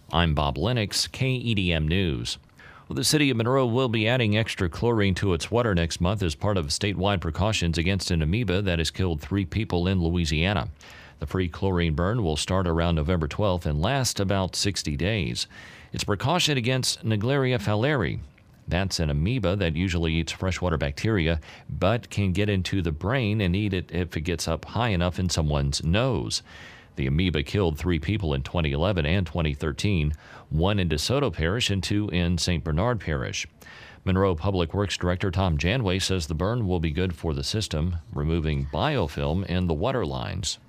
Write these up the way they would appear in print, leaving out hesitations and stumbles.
I'm Bob Lennox, KEDM News. Well, the city of Monroe will be adding extra chlorine to its water next month as part of statewide precautions against an amoeba that has killed 3 people in Louisiana. The free chlorine burn will start around November 12th and last about 60 days. It's a precaution against Naegleria fowleri. That's an amoeba that usually eats freshwater bacteria, but can get into the brain and eat it if it gets up high enough in someone's nose. The amoeba killed 3 people in 2011 and 2013, 1 in DeSoto Parish and 2 in St. Bernard Parish. Monroe Public Works Director Tom Janway says the burn will be good for the system, removing biofilm in the water lines.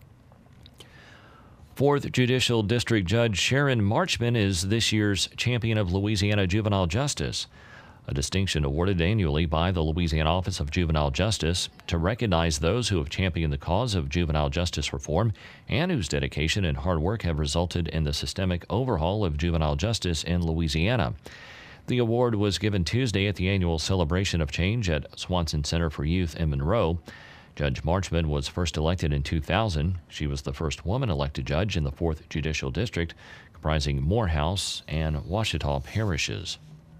4th Judicial District Judge Sharon Marchman is this year's Champion of Louisiana Juvenile Justice, a distinction awarded annually by the Louisiana Office of Juvenile Justice to recognize those who have championed the cause of juvenile justice reform and whose dedication and hard work have resulted in the systemic overhaul of juvenile justice in Louisiana. The award was given Tuesday at the annual Celebration of Change at Swanson Center for Youth in Monroe. Judge Marchman was first elected in 2000. She was the first woman elected judge in the 4th Judicial District, comprising Morehouse and Ouachita parishes.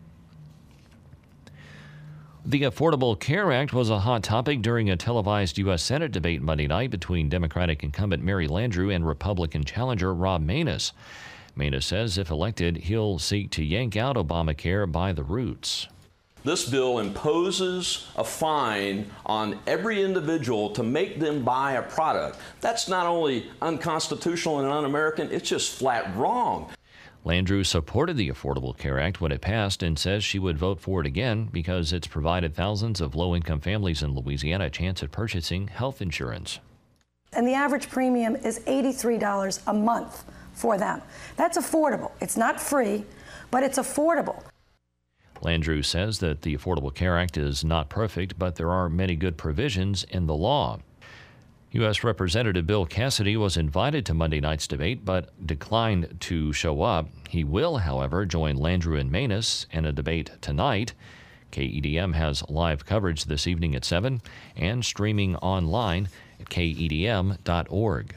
The Affordable Care Act was a hot topic during a televised U.S. Senate debate Monday night between Democratic incumbent Mary Landrieu and Republican challenger Rob Maness. Maness says if elected, he'll seek to yank out Obamacare by the roots. This bill imposes a fine on every individual to make them buy a product. That's not only unconstitutional and un-American, it's just flat wrong. Landrieu supported the Affordable Care Act when it passed and says she would vote for it again because it's provided thousands of low-income families in Louisiana a chance at purchasing health insurance. And the average premium is $83 a month for them. That's affordable. It's not free, but it's affordable. Landrieu says that the Affordable Care Act is not perfect, but there are many good provisions in the law. U.S. Representative Bill Cassidy was invited to Monday night's debate, but declined to show up. He will, however, join Landrieu and Maness in a debate tonight. KEDM has live coverage this evening at 7 and streaming online at KEDM.org.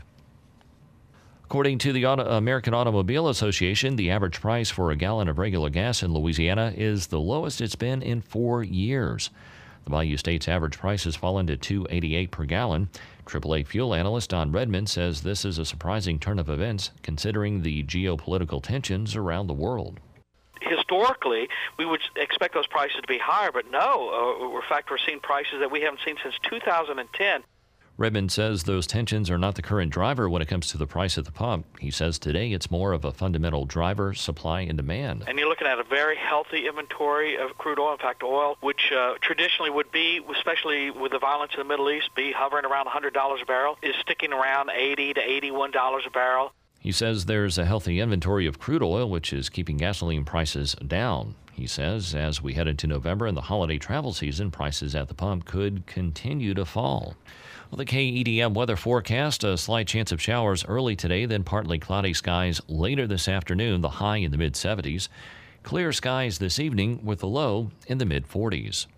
According to the American Automobile Association, the average price for a gallon of regular gas in Louisiana is the lowest it's been in 4 years. The Bayou State's average price has fallen to $2.88 per gallon. AAA fuel analyst Don Redmond says this is a surprising turn of events considering the geopolitical tensions around the world. Historically, we would expect those prices to be higher, but no. In fact, we're seeing prices that we haven't seen since 2010. Redmond says those tensions are not the current driver when it comes to the price at the pump. He says today it's more of a fundamental driver, supply and demand. And you're looking at a very healthy inventory of crude oil. In fact, oil, which traditionally would be, especially with the violence in the Middle East, be hovering around $100 a barrel, is sticking around $80 to $81 a barrel. He says there's a healthy inventory of crude oil, which is keeping gasoline prices down. He says as we head into November and the holiday travel season, prices at the pump could continue to fall. Well, the KEDM weather forecast, a slight chance of showers early today, then partly cloudy skies later this afternoon, the high in the mid-70s. Clear skies this evening with the low in the mid-40s.